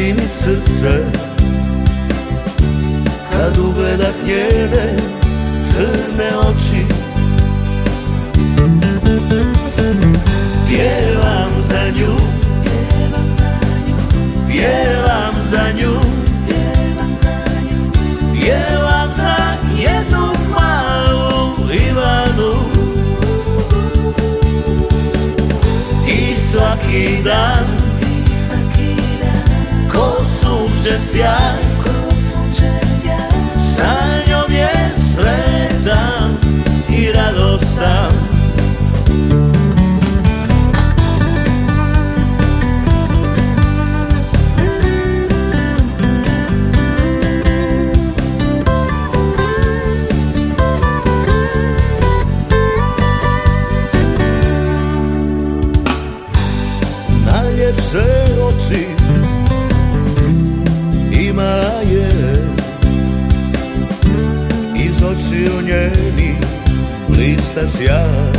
radi mi srce kad ugledah njene crne oči. Pjevam za nju, pjevam za nju, pjevam za jednu malu Ivanu. I svaki dan ko sunče sjaj, sa njom je sretan i radostan. Najljepše oči imala je, iz očiju njeni blista sjaj.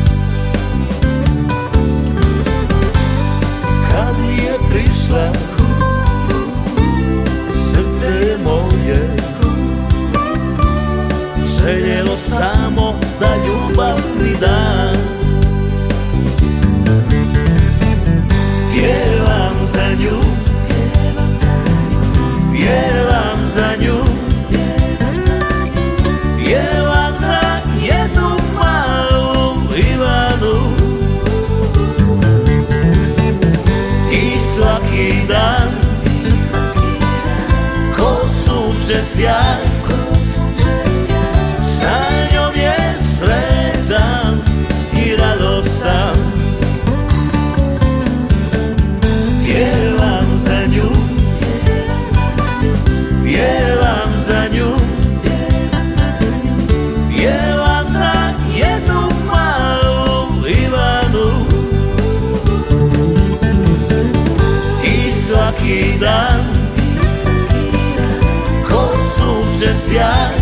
Kad mi je prišla, srce moje željelo samo da ljubav mi da. Pjevam za nju, pjevam za nju, pjevam za jednu malu Ivanu. I svaki dan ko sunče sjaj, sa njom je sretan i radostan. Pjevam za nju, pjevam za nju, pjevam za jednu malu Ivanu. I svaki dan ko sunče sjaj,